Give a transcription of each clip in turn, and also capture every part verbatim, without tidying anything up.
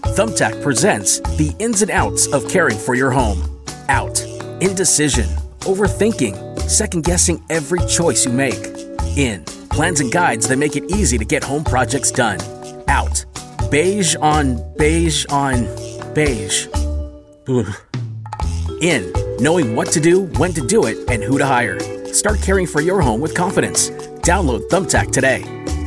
Thumbtack presents the ins and outs of caring for your home. Out. Indecision. Overthinking. Second-guessing every choice you make. In. Plans and guides that make it easy to get home projects done. Out. Beige on beige on beige. Ugh. In. Knowing what to do, when to do it, and who to hire. Start caring for your home with confidence. Download Thumbtack today.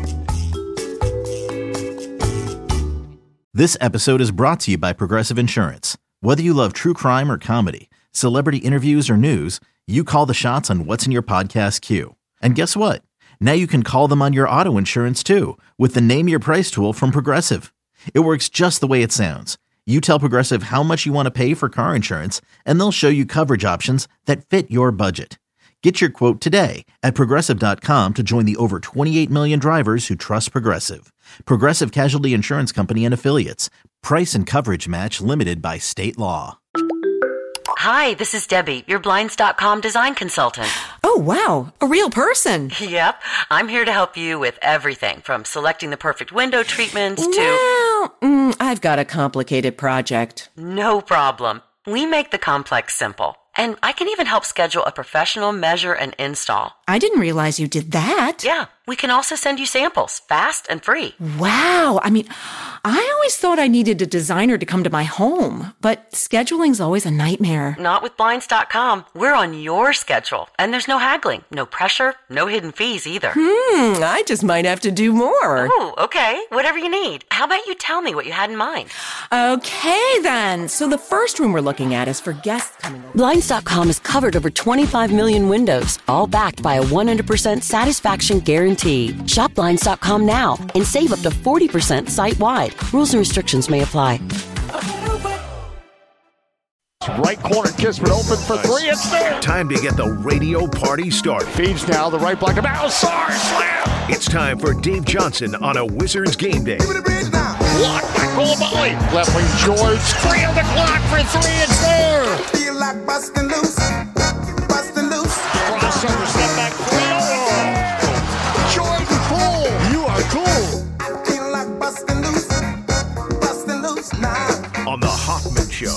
This episode is brought to you by Progressive Insurance. Whether you love true crime or comedy, celebrity interviews or news, you call the shots on what's in your podcast queue. And guess what? Now you can call them on your auto insurance too with the Name Your Price tool from Progressive. It works just the way it sounds. You tell Progressive how much you want to pay for car insurance, and they'll show you coverage options that fit your budget. Get your quote today at Progressive dot com to join the over twenty-eight million drivers who trust Progressive. Progressive Casualty Insurance Company and Affiliates. Price and coverage match limited by state law. Hi, this is Debbie, your Blinds dot com design consultant. Oh, wow. A real person. Yep. I'm here to help you with everything from selecting the perfect window treatments to... Well, mm, I've got a complicated project. No problem. We make the complex simple. And I can even help schedule a professional measure and install. I didn't realize you did that. Yeah. We can also send you samples, fast and free. Wow. I mean, I always thought I needed a designer to come to my home, but scheduling's always a nightmare. Not with Blinds dot com. We're on your schedule. And there's no haggling, no pressure, no hidden fees either. Hmm, I just might have to do more. Oh, okay. Whatever you need. How about you tell me what you had in mind? Okay, then. So the first room we're looking at is for guests coming over. Blinds dot com has covered over twenty-five million windows, all backed by a one hundred percent satisfaction guarantee. Shop Blinds dot com now and save up to forty percent site-wide. Rules and restrictions may apply. Right corner, Kismet open for three. It's there. Time to get the radio party started. Feeds now, the right block of Alsar. Slam. It's time for Dave Johnson on a Wizards game day. Block by Coulibaly. Left wing George. Three on the clock for three. It's there. Feel like busting loose. Busting loose. Crossover, step back three. Oh. Jordan Poole. You are cool. I feel like busting loose. Busting loose now. On the Hoffman Show.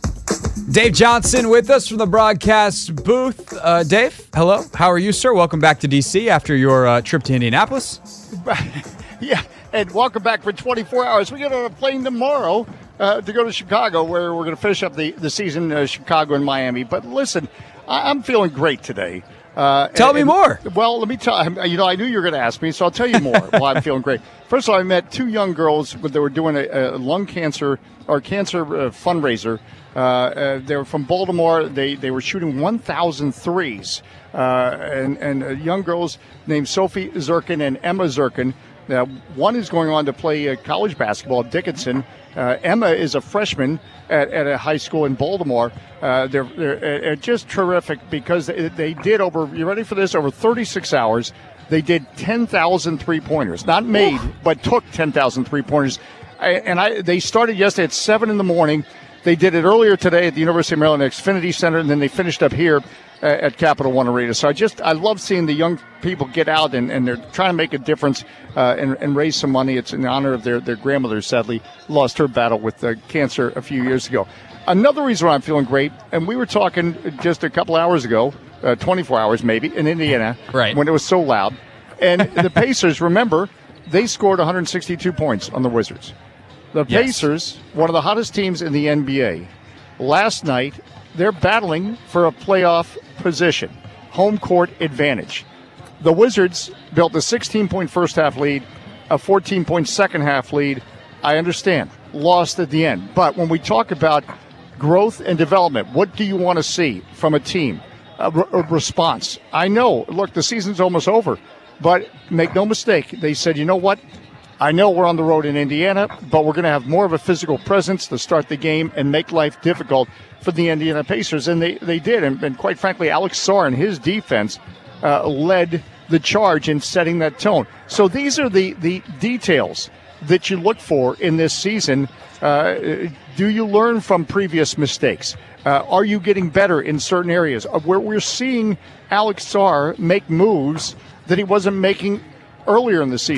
Dave Johnson with us from the broadcast booth. Uh, Dave, hello. How are you, sir? Welcome back to D C after your uh, trip to Indianapolis. Yeah, and welcome back for twenty-four hours. We get on a plane tomorrow uh, to go to Chicago, where we're going to finish up the, the season, uh, Chicago and Miami. But listen, I, I'm feeling great today. Uh, tell and, me more. Well, let me tell you, know, I knew you were going to ask me, so I'll tell you more while I'm feeling great. First of all, I met two young girls that were doing a, a lung cancer or cancer uh, fundraiser. Uh, uh, they were from Baltimore. They they were shooting one thousand threes. Uh, and and uh, young girls named Sophie Zirkin and Emma Zirkin. Uh, one is going on to play uh, college basketball at Dickinson. Uh, Emma is a freshman at, at a high school in Baltimore. Uh, they're they're uh, just terrific because they, they did over, you ready for this, over thirty-six hours, they did ten thousand three-pointers. Not made, but took ten thousand three-pointers. I, and I they started yesterday at seven in the morning. They did it earlier today at the University of Maryland Xfinity Center, and then they finished up here uh, at Capital One Arena. So I just, I love seeing the young people get out, and, and they're trying to make a difference uh, and, and raise some money. It's in honor of their, their grandmother, sadly, lost her battle with uh, cancer a few years ago. Another reason why I'm feeling great, and we were talking just a couple hours ago, uh, twenty-four hours maybe, in Indiana, right, when it was so loud. And the Pacers, remember, they scored one hundred sixty-two points on the Wizards. The Pacers, yes, one of the hottest teams in the N B A, last night, they're battling for a playoff position, home court advantage. The Wizards built a sixteen-point first-half lead, a fourteen-point second-half lead. I understand, lost at the end. But when we talk about growth and development, what do you want to see from a team? A, re- a response. I know, look, the season's almost over. But make no mistake, they said, you know what? I know we're on the road in Indiana, but we're going to have more of a physical presence to start the game and make life difficult for the Indiana Pacers. And they, they did. And, and quite frankly, Alex Sarr and his defense uh, led the charge in setting that tone. So these are the, the details that you look for in this season. Uh, do you learn from previous mistakes? Uh, are you getting better in certain areas? Uh, where we're seeing Alex Sarr make moves that he wasn't making earlier in the season.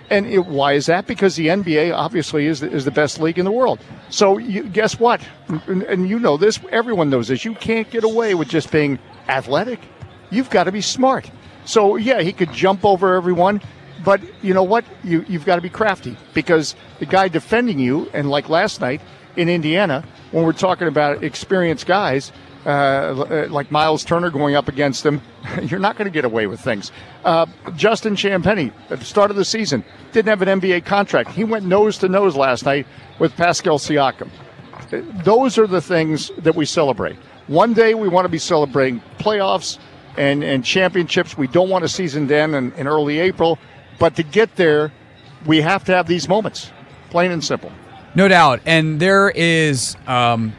And it, why is that? Because the N B A obviously is the, is the best league in the world. So you, guess what? And, and you know this. Everyone knows this. You can't get away with just being athletic. You've got to be smart. So, yeah, he could jump over everyone. But you know what? You, you've got to be crafty because the guy defending you, and like last night in Indiana, when we're talking about experienced guys, uh, like Miles Turner going up against him, you're not going to get away with things. Uh, Justin Champagnie, at the start of the season, didn't have an N B A contract. He went nose-to-nose last night with Pascal Siakam. Those are the things that we celebrate. One day we want to be celebrating playoffs and, and championships. We don't want a season to end in, in early April. But to get there, we have to have these moments, plain and simple. No doubt. And there is, um,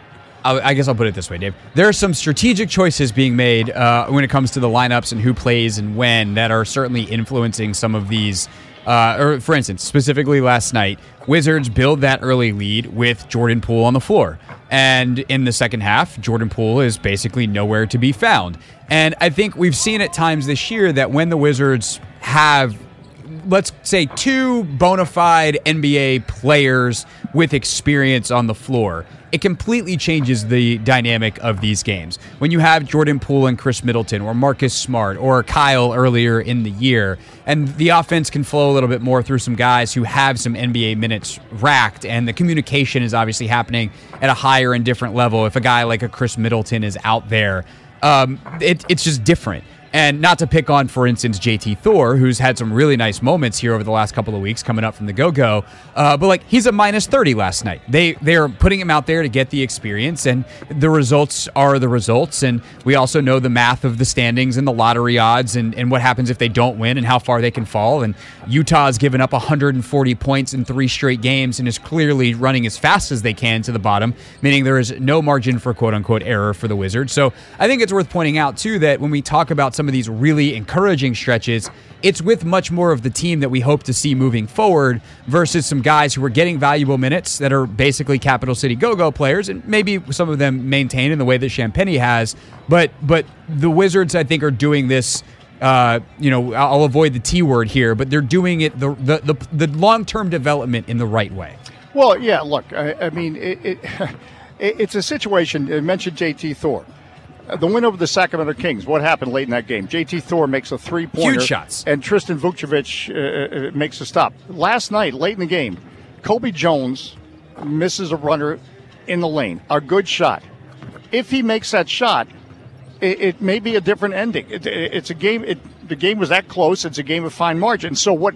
I guess I'll put it this way, Dave. There are some strategic choices being made uh, when it comes to the lineups and who plays and when that are certainly influencing some of these. Uh, or, for instance, specifically last night, Wizards build that early lead with Jordan Poole on the floor. And in the second half, Jordan Poole is basically nowhere to be found. And I think we've seen at times this year that when the Wizards have, let's say, two bona fide N B A players with experience on the floor, it completely changes the dynamic of these games. When you have Jordan Poole and Chris Middleton or Marcus Smart or Kyle earlier in the year, and the offense can flow a little bit more through some guys who have some N B A minutes racked, and the communication is obviously happening at a higher and different level. If a guy like a Chris Middleton is out there, um, it, it's just different. And not to pick on, for instance, J T Thor, who's had some really nice moments here over the last couple of weeks coming up from the go-go, uh, but like he's a minus thirty last night. They they're putting him out there to get the experience, and the results are the results. And we also know the math of the standings and the lottery odds and, and what happens if they don't win and how far they can fall. And Utah's given up one hundred forty points in three straight games and is clearly running as fast as they can to the bottom, meaning there is no margin for quote-unquote error for the Wizards. So I think it's worth pointing out, too, that when we talk about some of these really encouraging stretches, it's with much more of the team that we hope to see moving forward versus some guys who are getting valuable minutes that are basically Capital City go-go players, and maybe some of them maintain in the way that Champagnie has. But but the Wizards, I think, are doing this. Uh, you know, I'll avoid the T word here, but they're doing it the the the, the long-term development in the right way. Well, yeah. Look, I, I mean, it, it, it's a situation. I mentioned J T Thor. The win over the Sacramento Kings, what happened late in that game? J T Thor makes a three-pointer. Huge shots. And Tristan Vukcevic uh, makes a stop. Last night, late in the game, Kobe Jones misses a runner in the lane. A good shot. If he makes that shot, it, it may be a different ending. It, it, it's a game. It, the game was that close. It's a game of fine margin. So what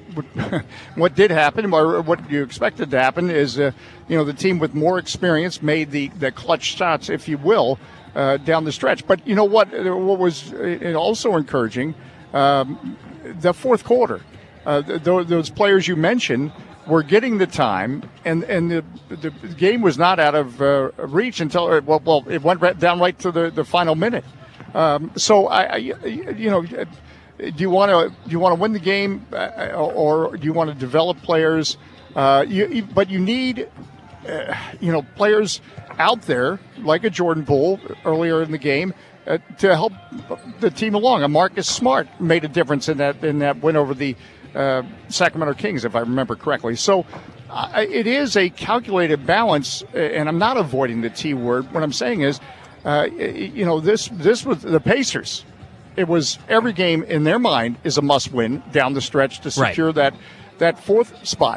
what did happen, or what you expected to happen, is uh, you know the team with more experience made the, the clutch shots, if you will, Uh, down the stretch. But you know what? What was also encouraging, um, the fourth quarter. Uh, th- those players you mentioned were getting the time, and and the the game was not out of uh, reach until well, well, it went right down right to the, the final minute. Um, so I, I, you know, do you want to do you want to win the game, uh, or do you want to develop players? Uh, you, but you need. Uh, you know, players out there like a Jordan Poole earlier in the game uh, to help the team along. A Marcus Smart made a difference in that in that win over the uh, Sacramento Kings, if I remember correctly. So uh, it is a calculated balance, and I'm not avoiding the T word. What I'm saying is, uh, you know, this this was the Pacers. It was every game in their mind is a must-win down the stretch to secure right. that that fourth spot.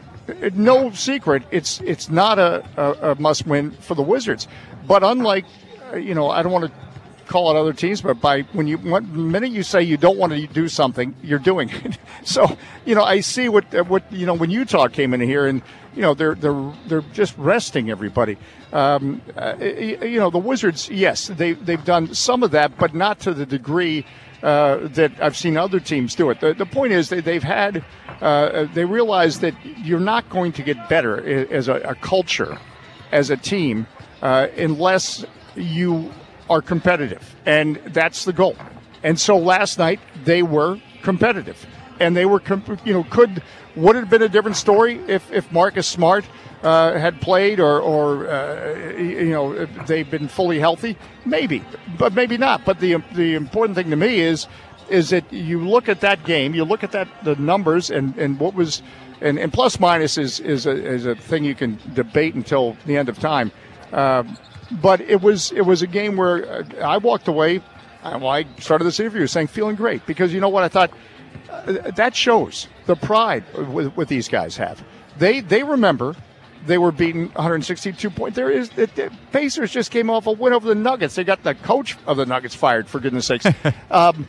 No secret, it's it's not a, a, a must-win for the Wizards. But unlike, you know, I don't want to call out other teams, but by when you one minute you say you don't want to do something, you're doing it. So, you know, I see what what you know when Utah came in here, and you know they're they're they're just resting everybody. Um, uh, you know, the Wizards, yes, they they've done some of that, but not to the degree Uh, that I've seen other teams do it. The, the point is that they've had, uh, they realize that you're not going to get better as a, a culture, as a team, uh, unless you are competitive. And that's the goal. And so last night they were competitive. And they were, you know, could, would it have been a different story if, if Marcus Smart uh, had played or, or uh, you know, if they've been fully healthy? Maybe, but maybe not. But the the important thing to me is is that you look at that game, you look at that the numbers and, and what was and, and plus minus is is a, is a thing you can debate until the end of time. Um, but it was it was a game where I walked away. Well, I started this interview saying feeling great because you know what I thought uh, that shows the pride with, with these guys have. They they remember they were beaten one hundred sixty-two points. There is the, the Pacers just came off a win over the Nuggets. They got the coach of the Nuggets fired for goodness sakes. um,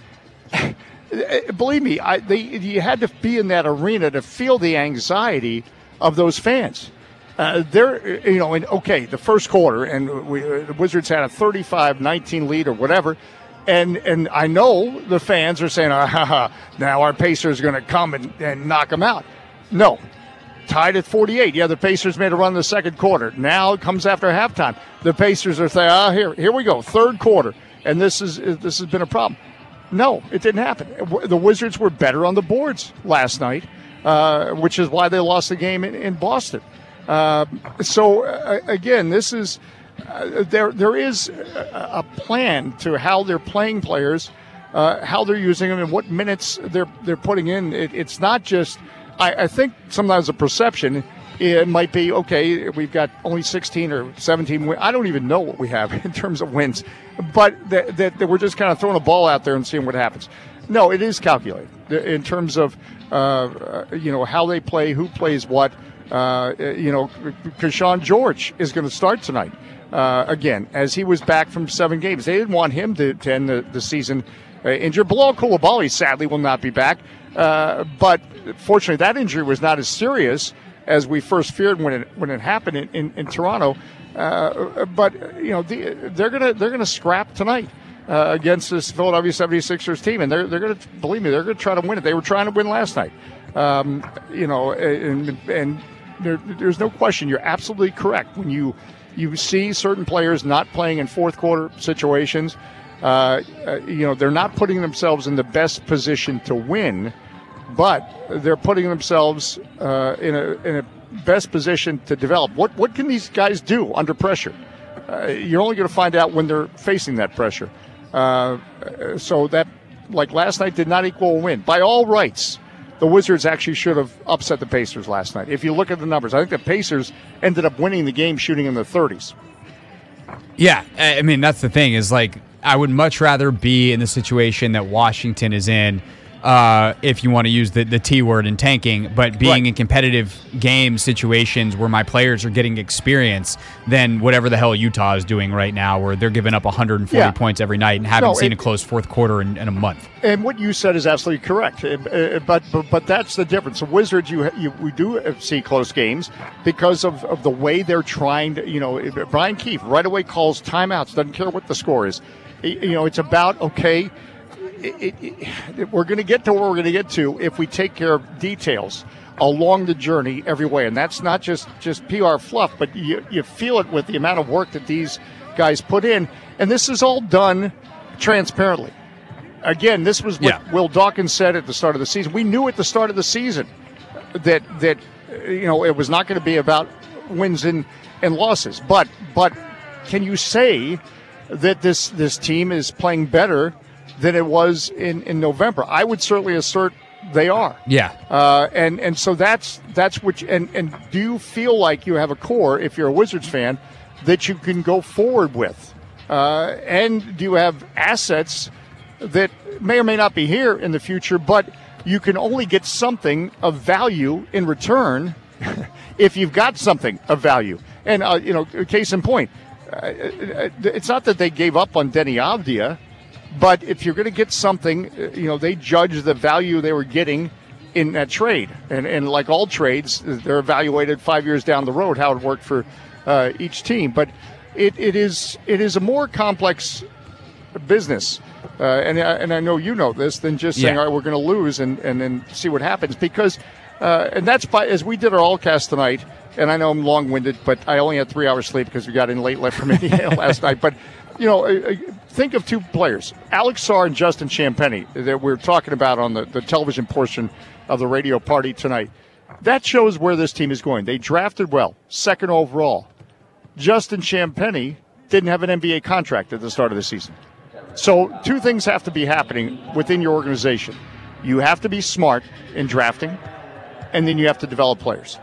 believe me, I, they, you had to be in that arena to feel the anxiety of those fans. Uh, they're, you know, and okay, the first quarter, and we, the Wizards had a thirty-five nineteen lead or whatever. And and I know the fans are saying, ah, ha, ha, now our Pacers are going to come and, and knock them out. No. Tied at forty-eight. Yeah, the Pacers made a run in the second quarter. Now it comes after halftime. The Pacers are saying, ah, here, here we go, third quarter. And this is this has been a problem. No, it didn't happen. The Wizards were better on the boards last night, uh, which is why they lost the game in, in Boston. Uh, so, uh, again, this is... Uh, there, there is a, a plan to how they're playing players, uh, how they're using them, and what minutes they're they're putting in. It, it's not just. I, I think sometimes the perception it might be okay. We've got only sixteen or seventeen wins. I don't even know what we have in terms of wins, but that, that, that we're just kind of throwing a ball out there and seeing what happens. No, it is calculated in terms of uh, you know how they play, who plays what. Uh, you know, Keyshawn George is going to start tonight. Uh, again, as he was back from seven games. They didn't want him to, to end the, the season uh, injured. Bilal Coulibaly, sadly, will not be back. Uh, but fortunately, that injury was not as serious as we first feared when it when it happened in, in, in Toronto. Uh, but, you know, the, they're going to they're gonna scrap tonight uh, against this Philadelphia seventy-sixers team. And they're, they're going to, believe me, they're going to try to win it. They were trying to win last night. Um, you know, and, and there, there's no question. You're absolutely correct. When you You see certain players not playing in fourth quarter situations. Uh, uh, you know, they're not putting themselves in the best position to win, but they're putting themselves uh, in a in a best position to develop. What what can these guys do under pressure? Uh, you're only going to find out when they're facing that pressure. Uh, so that, like last night, did not equal a win. By all rights, the Wizards actually should have upset the Pacers last night. If you look at the numbers, I think the Pacers ended up winning the game shooting in the thirties. Yeah, I mean, that's the thing is, like, I would much rather be in the situation that Washington is in, uh, if you want to use the, the T word in tanking, but being right. in competitive game situations where my players are getting experience than whatever the hell Utah is doing right now, where they're giving up one hundred forty yeah. points every night and haven't no, seen it, a close fourth quarter in, in a month. And what you said is absolutely correct. Uh, but, but but that's the difference. The Wizards, you, you we do see close games because of, of the way they're trying to, you know, Brian Keefe right away calls timeouts, doesn't care what the score is. You know, it's about, okay, It, it, it, we're going to get to where we're going to get to if we take care of details along the journey every way. And that's not just, just P R fluff, but you, you feel it with the amount of work that these guys put in. And this is all done transparently. Again, this was what yeah. Will Dawkins said at the start of the season. We knew at the start of the season that, that you know, it was not going to be about wins and, and losses. But but can you say that this, this team is playing better than it was in, in November? I would certainly assert they are. Yeah. Uh, and, and so that's that's what you, and, and do you feel like you have a core, if you're a Wizards fan, that you can go forward with? Uh, and do you have assets that may or may not be here in the future, but you can only get something of value in return if you've got something of value? And, uh, you know, case in point, uh, it's not that they gave up on Denny Avdia, but if you're going to get something, you know, they judge the value they were getting in that trade. And, and like all trades, they're evaluated five years down the road how it worked for uh, each team. But it, it is it is a more complex business. Uh, and, and I know you know this than just saying, yeah. all right, we're going to lose and, and then see what happens. Because, uh, and that's by, as we did our all-cast tonight, and I know I'm long-winded, but I only had three hours sleep because we got in late left from Indiana last night. But, you know, think of two players, Alex Sarr and Justin Champagnie, that we're talking about on the, the television portion of the radio party tonight. That shows where this team is going. They drafted well, second overall. Justin Champagnie didn't have an N B A contract at the start of the season. So two things have to be happening within your organization. You have to be smart in drafting, and then you have to develop players.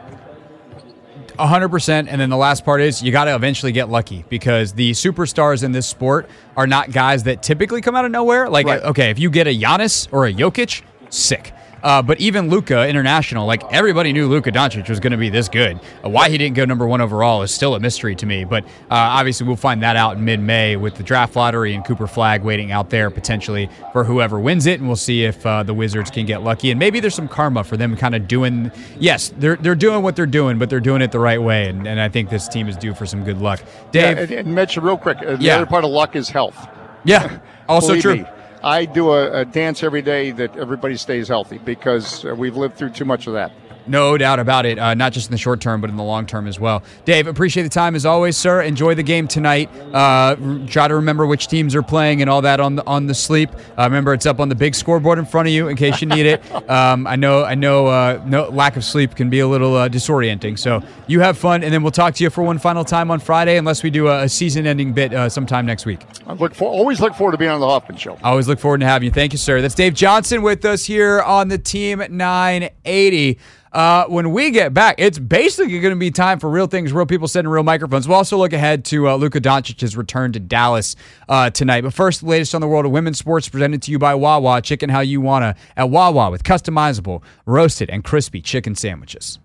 one hundred percent. And then the last part is you got to eventually get lucky, because the superstars in this sport are not guys that typically come out of nowhere. Like, Right. okay, if you get a Giannis or a Jokic, sick. Uh, but even Luka International, like everybody knew Luka Doncic was going to be this good. Uh, why he didn't go number one overall is still a mystery to me. But uh, obviously we'll find that out in mid-May with the draft lottery and Cooper Flagg waiting out there potentially for whoever wins it. And we'll see if uh, the Wizards can get lucky. And maybe there's some karma for them kind of doing, yes, they're they're doing what they're doing, but they're doing it the right way. And, and I think this team is due for some good luck. Dave? Yeah, and, and Mitch, real quick, uh, the Yeah. other part of luck is health. Yeah, also Believe true. me, I do a, a dance every day that everybody stays healthy, because uh, we've lived through too much of that. No doubt about it, uh, not just in the short term, but in the long term as well. Dave, appreciate the time as always, sir. Enjoy the game tonight. Uh, r- try to remember which teams are playing and all that on the on the sleep. Uh, remember, it's up on the big scoreboard in front of you in case you need it. Um, I know, I know, uh, no lack of sleep can be a little uh, disorienting. So you have fun, and then we'll talk to you for one final time on Friday, unless we do a, a season-ending bit uh, sometime next week. I look for, always look forward to being on the Hoffman Show. I always look forward to having you. Thank you, sir. That's Dave Johnson with us here on the Team nine eighty. Uh, when we get back, it's basically going to be time for real things, real people sitting in real microphones. We'll also look ahead to uh, Luka Doncic's return to Dallas uh, tonight. But first, the latest on the world of women's sports presented to you by Wawa. Chicken how you wanna at Wawa with customizable, roasted, and crispy chicken sandwiches.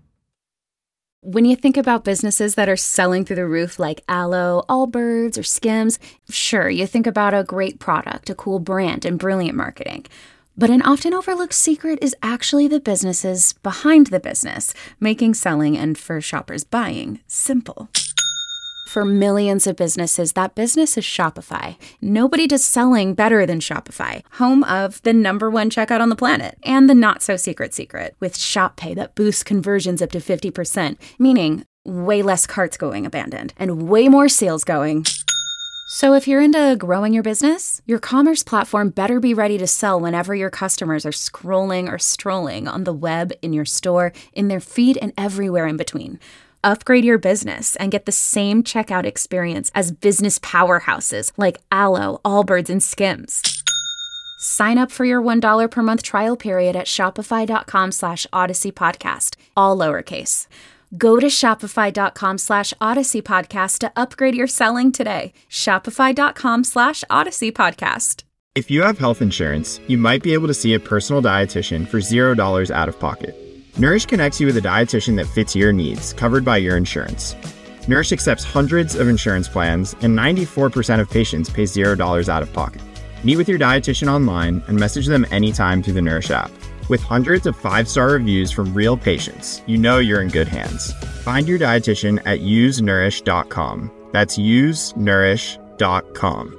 When you think about businesses that are selling through the roof like Aloe, Allbirds, or Skims, sure, you think about a great product, a cool brand, and brilliant marketing. But an often overlooked secret is actually the businesses behind the business, making selling and for shoppers buying simple. For millions of businesses, that business is Shopify. Nobody does selling better than Shopify, home of the number one checkout on the planet, and the not-so-secret secret, with Shop Pay that boosts conversions up to fifty percent, meaning way less carts going abandoned, and way more sales going. So if you're into growing your business, your commerce platform better be ready to sell whenever your customers are scrolling or strolling on the web, in your store, in their feed, and everywhere in between. Upgrade your business and get the same checkout experience as business powerhouses like Aloe, Allbirds, and Skims. Sign up for your one dollar per month trial period at shopify.com slash Odyssey Podcast, all lowercase. Go to shopify.com slash Odyssey Podcast to upgrade your selling today. Shopify.com slash Odyssey Podcast. If you have health insurance, you might be able to see a personal dietitian for zero dollars out of pocket. Nourish connects you with a dietitian that fits your needs, covered by your insurance. Nourish accepts hundreds of insurance plans, and ninety-four percent of patients pay zero dollars out of pocket. Meet with your dietitian online and message them anytime through the Nourish app. With hundreds of five-star reviews from real patients, you know you're in good hands. Find your dietitian at use nourish dot com. That's use nourish dot com.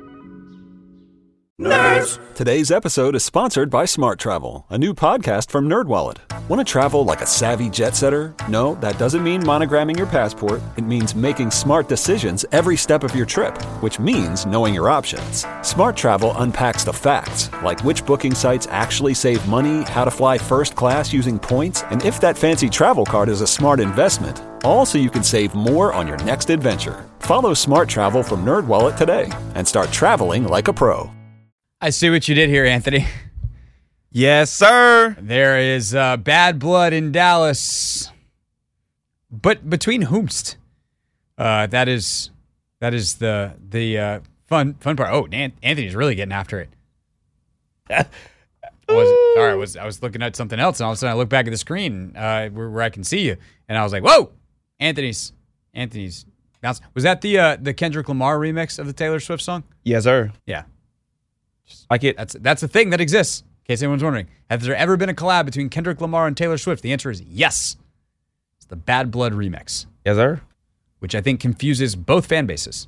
Nerds! Today's episode is sponsored by Smart Travel, a new podcast from NerdWallet. Want to travel like a savvy jet setter? No, that doesn't mean monogramming your passport. It means making smart decisions every step of your trip, which means knowing your options. Smart Travel unpacks the facts, like which booking sites actually save money, how to fly first class using points, and if that fancy travel card is a smart investment. All so you can save more on your next adventure. Follow Smart Travel from NerdWallet today and start traveling like a pro. I see what you did here, Anthony. Yes, sir. There is uh, bad blood in Dallas. But between whomst? Uh, that is that is the the uh, fun fun part. Oh, An- Anthony's really getting after it. I was, sorry, I was I was looking at something else, and all of a sudden I look back at the screen uh, where, where I can see you, and I was like, "Whoa, Anthony's Anthony's." Bounce. Was that the uh, the Kendrick Lamar remix of the Taylor Swift song? Yes, sir. Yeah. Like it. That's that's a thing that exists. In case anyone's wondering, has there ever been a collab between Kendrick Lamar and Taylor Swift? The answer is yes. It's the Bad Blood remix. Yes, sir. Which I think confuses both fan bases.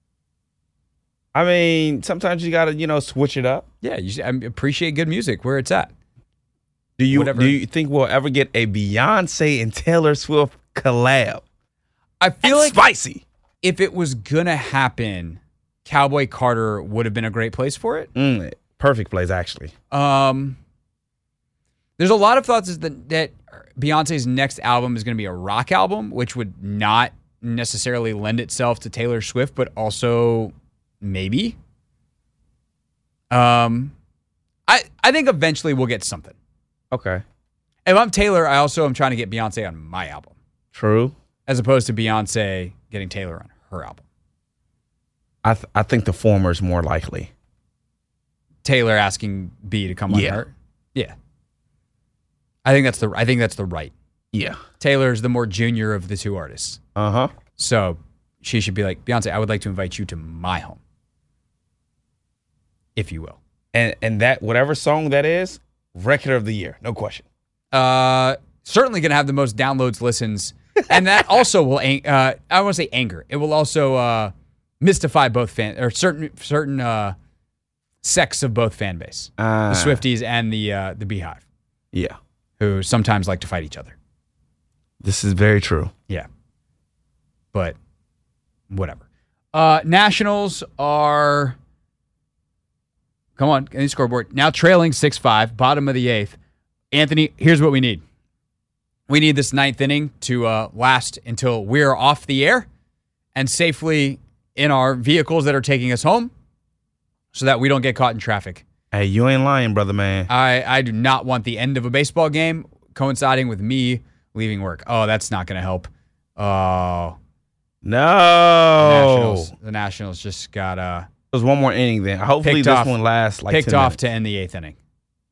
I mean, sometimes you gotta, you know, switch it up. Yeah, you should, I appreciate good music where it's at. Do you Whatever. do you think we'll ever get a Beyonce and Taylor Swift collab? I feel That's like spicy. If it was gonna happen, Cowboy Carter would have been a great place for it. Mm, perfect place, actually. Um, there's a lot of thoughts that that Beyonce's next album is going to be a rock album, which would not necessarily lend itself to Taylor Swift, but also maybe. Um, I I think eventually we'll get something. Okay. If I'm Taylor, I also am trying to get Beyonce on my album. True. As opposed to Beyonce getting Taylor on her album. I th- I think the former is more likely. Taylor asking B to come on Yeah. her. Yeah. I think that's the I think that's the right. Yeah. Taylor's the more junior of the two artists. Uh-huh. So she should be like, Beyonce, I would like to invite you to my home. If you will. And and that whatever song that is, record of the year, no question. Uh certainly going to have the most downloads, listens, and that also will ang- uh I don't want to say anger. It will also uh mystify both fan or certain certain uh sects of both fan base. Uh, the Swifties and the uh the Beehive. Yeah. Who sometimes like to fight each other. This is very true. Yeah. But whatever. Uh, Nationals are, come on, any scoreboard. Now trailing six five, bottom of the eighth. Anthony, here's what we need. We need this ninth inning to uh, last until we're off the air and safely in our vehicles that are taking us home so that we don't get caught in traffic. Hey, you ain't lying, brother, man. I, I do not want the end of a baseball game coinciding with me leaving work. Oh, that's not going to help. Oh. No. The Nationals, the Nationals just got uh There's one more inning then. Hopefully this off, one lasts like picked ten off minutes. to end the eighth inning.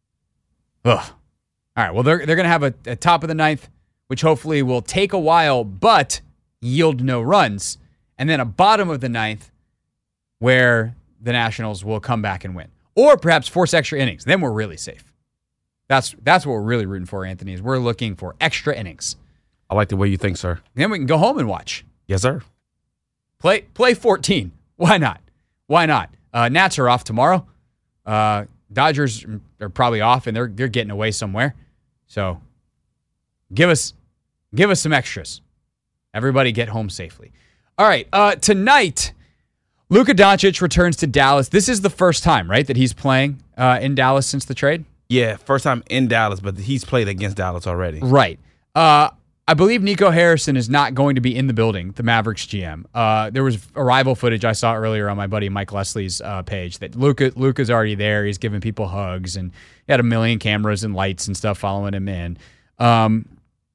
Ugh. All right. Well, they're they're gonna have a, a top of the ninth, which hopefully will take a while, but yield no runs, and then a bottom of the ninth, where the Nationals will come back and win, or perhaps force extra innings. Then we're really safe. That's that's what we're really rooting for, Anthony. Is we're looking for extra innings. I like the way you think, sir. Then we can go home and watch. Yes, sir. Play play fourteen. Why not? Why not? Uh, Nats are off tomorrow. Uh, Dodgers are probably off, and they're they're getting away somewhere. So give us give us some extras. Everybody get home safely. All right. Uh, tonight, Luka Doncic returns to Dallas. This is the first time, right, that he's playing uh, in Dallas since the trade? Yeah, first time in Dallas, but he's played against Dallas already. Right. Uh, I believe Nico Harrison is not going to be in the building, the Mavericks G M. Uh, there was arrival footage I saw earlier on my buddy Mike Leslie's uh, page that Luka Luka's already there. He's giving people hugs, and he had a million cameras and lights and stuff following him in. Um,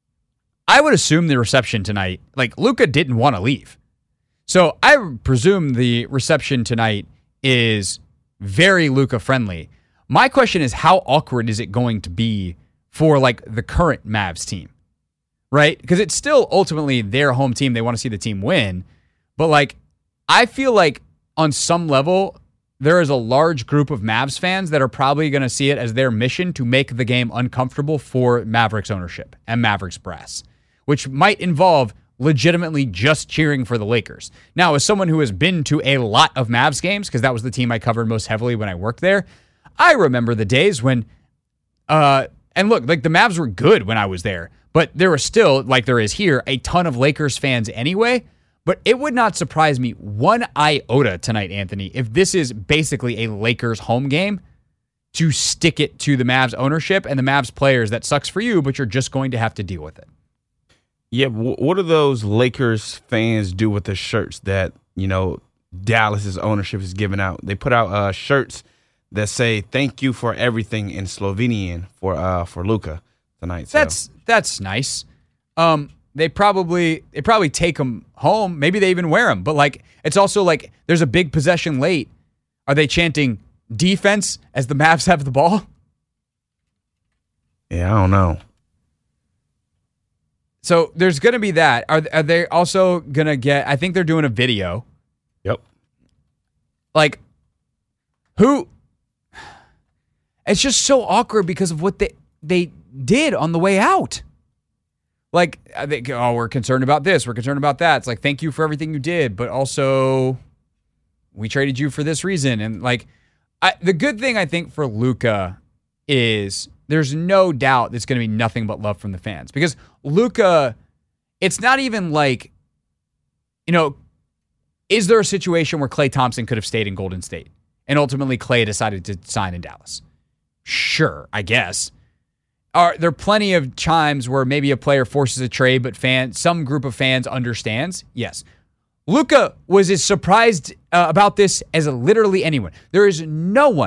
I would assume the reception tonight, like Luka didn't want to leave. So I presume the reception tonight is very Luka friendly. My question is, how awkward is it going to be for like the current Mavs team? Right? Because it's still ultimately their home team. They want to see the team win. But like, I feel like on some level, there is a large group of Mavs fans that are probably going to see it as their mission to make the game uncomfortable for Mavericks ownership and Mavericks brass, which might involve legitimately just cheering for the Lakers. Now, as someone who has been to a lot of Mavs games, because that was the team I covered most heavily when I worked there, I remember the days when, uh, and look, like the Mavs were good when I was there, but there was still, like there is here, a ton of Lakers fans anyway. But it would not surprise me one iota tonight, Anthony, if this is basically a Lakers home game, to stick it to the Mavs ownership and the Mavs players. That sucks for you, but you're just going to have to deal with it. Yeah, what do those Lakers fans do with the shirts that, you know, Dallas's ownership is giving out? They put out uh, shirts that say "Thank you for everything" in Slovenian for uh, for Luka tonight. So. That's that's nice. Um, they probably they probably take them home. Maybe they even wear them. But like, it's also like there's a big possession late. Are they chanting defense as the Mavs have the ball? Yeah, I don't know. So there's going to be that. Are, are they also going to get, I think they're doing a video. Yep. Like, who, it's just so awkward because of what they, they did on the way out. Like, I think, oh, we're concerned about this. We're concerned about that. It's like, thank you for everything you did, but also we traded you for this reason. And like, I, the good thing I think for Luka is there's no doubt there's going to be nothing but love from the fans, because Luka, it's not even like, you know, is there a situation where Klay Thompson could have stayed in Golden State and ultimately Klay decided to sign in Dallas? Sure, I guess. Are there plenty of times where maybe a player forces a trade, but fan, some group of fans understands? Yes. Luka was as surprised uh, about this as literally anyone. There is no one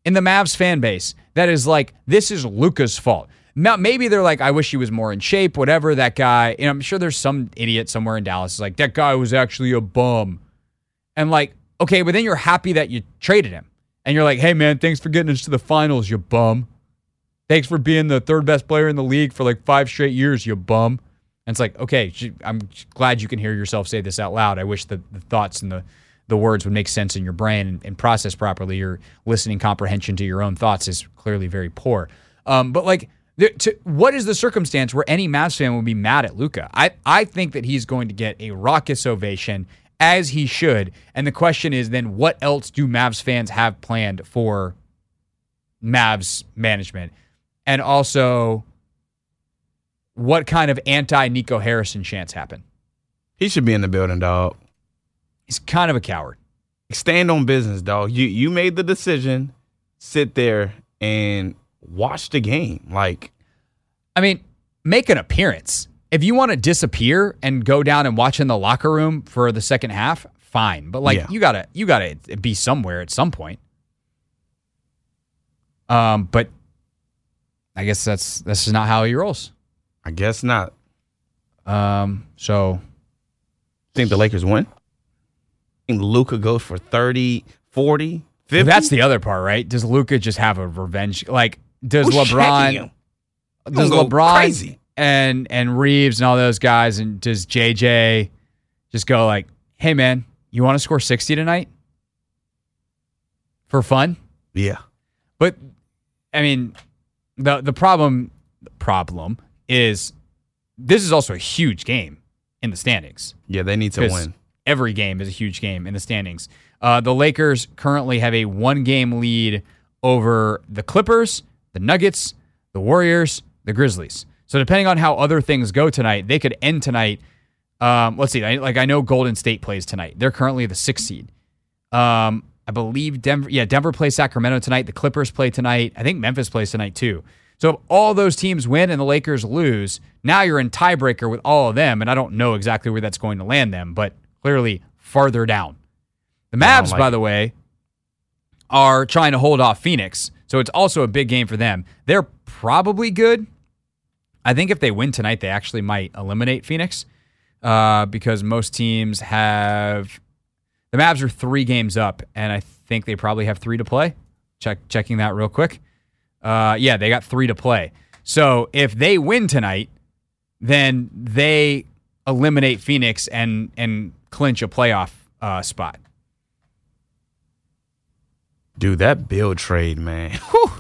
in the Mavs fan base that is like, this is Luka's fault. Now, maybe they're like, I wish he was more in shape, whatever, that guy. You know, I'm sure there's some idiot somewhere in Dallas who's like, that guy was actually a bum. And like, okay, but then you're happy that you traded him. And you're like, hey, man, thanks for getting us to the finals, you bum. Thanks for being the third best player in the league for like five straight years, you bum. And it's like, okay, I'm glad you can hear yourself say this out loud. I wish the, the thoughts and the, the words would make sense in your brain and, and process properly. Your listening comprehension to your own thoughts is clearly very poor. Um, but like, there, to, what is the circumstance where any Mavs fan would be mad at Luka? I, I think that he's going to get a raucous ovation, as he should. And the question is then, what else do Mavs fans have planned for Mavs management? And also, what kind of anti-Nico Harrison chants happen? He should be in the building, dog. He's kind of a coward. Stand on business, dog. You you made the decision. Sit there and watch the game. Like, I mean, make an appearance. If you want to disappear and go down and watch in the locker room for the second half, fine. But like, yeah. you gotta you gotta be somewhere at some point. Um, but I guess that's that's just not how he rolls. I guess not. Um, so think the Lakers win? I think Luka goes for thirty, forty, fifty? That's the other part, right? Does Luka just have a revenge? Like, does Who's LeBron does LeBron crazy? and and Reeves and all those guys, and does J J just go like, hey man, you want to score sixty tonight? For fun? Yeah. But I mean, the the problem the problem is this is also a huge game in the standings. Yeah, they need to win. Every game is a huge game in the standings. Uh, the Lakers currently have a one-game lead over the Clippers, the Nuggets, the Warriors, the Grizzlies. So depending on how other things go tonight, they could end tonight. Um, let's see. I, like I know Golden State plays tonight. They're currently the sixth seed. Um, I believe Denver. Yeah, Denver plays Sacramento tonight. The Clippers play tonight. I think Memphis plays tonight too. So if all those teams win and the Lakers lose, now you're in tiebreaker with all of them, and I don't know exactly where that's going to land them, but clearly farther down. The Mavs, like by the way, are trying to hold off Phoenix, so it's also a big game for them. They're probably good. I think if they win tonight, they actually might eliminate Phoenix uh, because most teams have... The Mavs are three games up, and I think they probably have three to play. Check Checking that real quick. Uh, yeah, they got three to play. So if they win tonight, then they eliminate Phoenix and and clinch a playoff uh, spot. Dude, that Bill trade, man. Whew.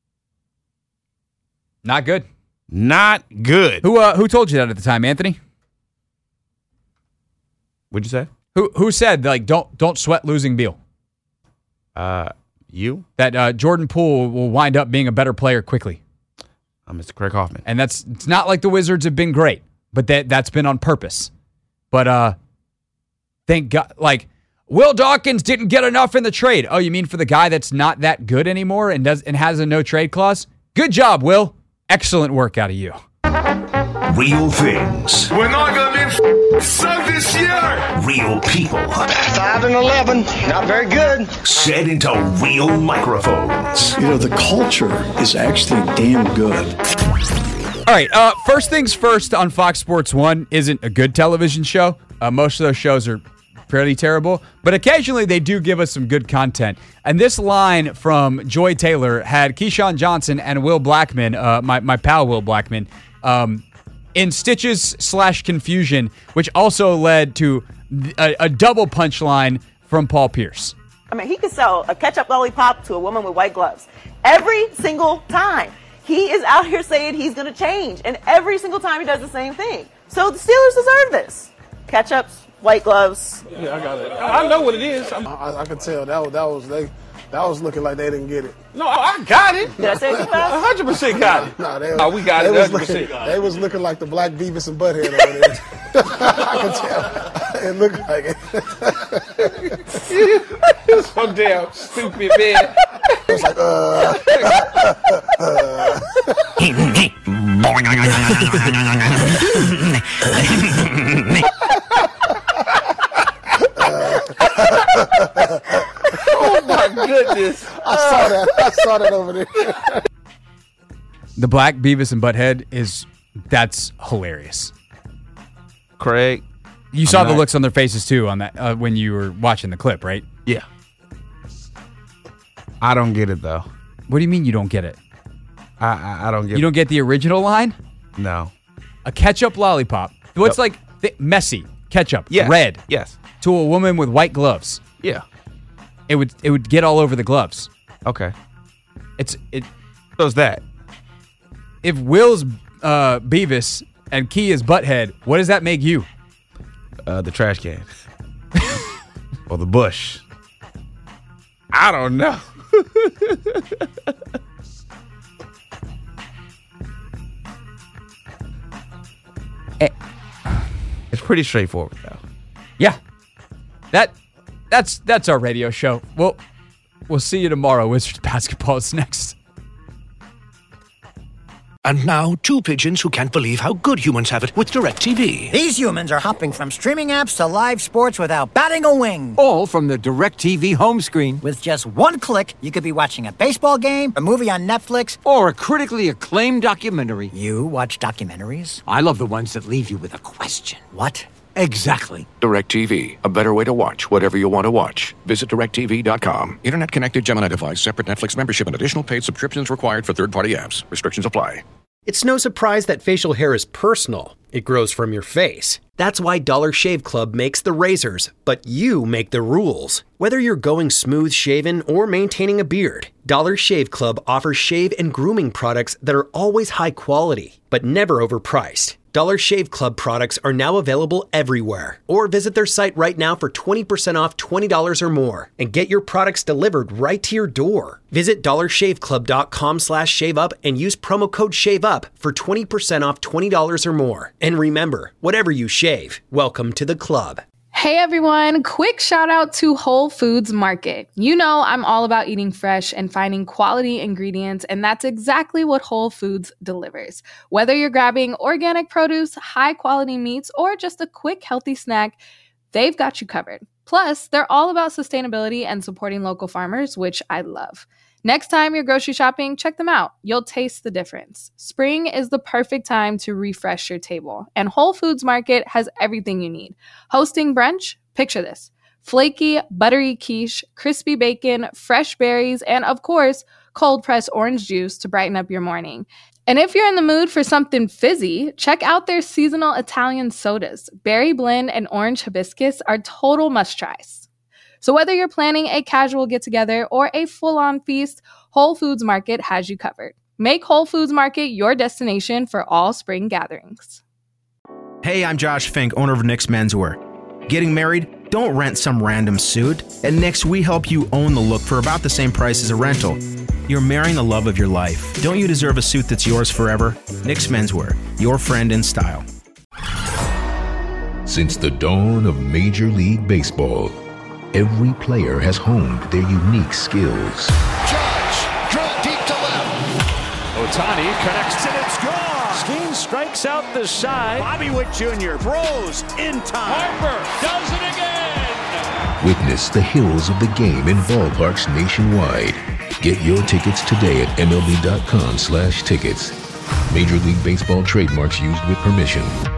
Not good. Not good. Who uh, who told you that at the time, Anthony? What'd you say? Who who said like don't don't sweat losing Beal? Uh, you? That uh, Jordan Poole will wind up being a better player quickly. I'm Mister Craig Hoffman. And that's it's not like the Wizards have been great, but that that's been on purpose. But uh, thank God, like Will Dawkins didn't get enough in the trade. Oh, you mean for the guy that's not that good anymore and does and has a no trade clause? Good job, Will. Excellent work out of you. Real things. We're not gonna be so this year. Real people. Five and eleven, not very good. Said into real microphones. You know, the culture is actually damn good. All right, uh, first things first on Fox Sports one isn't a good television show. Uh, most of those shows are fairly terrible, but occasionally they do give us some good content. And this line from Joy Taylor had Keyshawn Johnson and Will Blackman, uh, my, my pal Will Blackman, um, in stitches slash confusion, which also led to a, a double punchline from Paul Pierce. I mean, he could sell a ketchup lollipop to a woman with white gloves every single time. He is out here saying he's going to change, and every single time he does the same thing. So the Steelers deserve this. Ketchups, white gloves. Yeah, I got it. I know what it is. I, I, I could tell that was that was they that was looking like they didn't get it. No, I got it. Did I say it too fast? one hundred percent got it. No, they was, oh, we got they it. Was one hundred percent. looking, they was looking like the black Beavis and Butthead over there. I could tell. It looked like it. You're so damn stupid, man. It was like, uh. uh. Oh my goodness. I saw that. I saw that over there. The black Beavis and Butthead is, that's hilarious. Craig. You I'm saw not, the looks on their faces too on that uh, when you were watching the clip, right? Yeah. I don't get it though. What do you mean you don't get it? I I, I don't get You don't get the original line? No. A ketchup lollipop. What's Nope. like th- messy ketchup, Yes. red. Yes. To a woman with white gloves. Yeah. It would it would get all over the gloves. Okay. It's it. So's that. If Will's uh, Beavis and Key is Butthead, what does that make you? Uh, the trash can. Or the bush. I don't know. It's pretty straightforward, though. Yeah. That that's that's our radio show. Well, we'll see you tomorrow. Wizards basketball is next. And now, two pigeons who can't believe how good humans have it with DirecTV. These humans are hopping from streaming apps to live sports without batting a wing. All from the DirecTV home screen. With just one click, you could be watching a baseball game, a movie on Netflix, or a critically acclaimed documentary. You watch documentaries? I love the ones that leave you with a question. What? Exactly. DirecTV. A better way to watch whatever you want to watch. Visit direct T V dot com. Internet connected Gemini device, separate Netflix membership, and additional paid subscriptions required for third-party apps. Restrictions apply. It's no surprise that facial hair is personal. It grows from your face. That's why Dollar Shave Club makes the razors, but you make the rules. Whether you're going smooth shaven or maintaining a beard, Dollar Shave Club offers shave and grooming products that are always high quality, but never overpriced. Dollar Shave Club products are now available everywhere. Or visit their site right now for twenty percent off twenty dollars or more and get your products delivered right to your door. Visit dollar shave club dot com slash shave up and use promo code SHAVEUP for twenty percent off twenty dollars or more. And remember, whatever you shave, welcome to the club. Hey everyone, quick shout out to Whole Foods Market. You know I'm all about eating fresh and finding quality ingredients, and that's exactly what Whole Foods delivers. Whether you're grabbing organic produce, high quality meats, or just a quick healthy snack, they've got you covered. Plus, they're all about sustainability and supporting local farmers, which I love. Next time you're grocery shopping, check them out. You'll taste the difference. Spring is the perfect time to refresh your table, and Whole Foods Market has everything you need. Hosting brunch? Picture this. Flaky, buttery quiche, crispy bacon, fresh berries, and of course, cold-pressed orange juice to brighten up your morning. And if you're in the mood for something fizzy, check out their seasonal Italian sodas. Berry blend and orange hibiscus are total must-tries. So whether you're planning a casual get-together or a full-on feast, Whole Foods Market has you covered. Make Whole Foods Market your destination for all spring gatherings. Hey, I'm Josh Fink, owner of Nick's Menswear. Getting married? Don't rent some random suit. At Nick's, we help you own the look for about the same price as a rental. You're marrying the love of your life. Don't you deserve a suit that's yours forever? Nick's Menswear, your friend in style. Since the dawn of Major League Baseball, every player has honed their unique skills. Judge, drill deep to left. Ohtani connects and it's gone. Skeen strikes out the side. Bobby Witt Junior throws in time. Harper does it again. Witness the hills of the game in ballparks nationwide. Get your tickets today at M L B dot com slash tickets. Major League Baseball trademarks used with permission.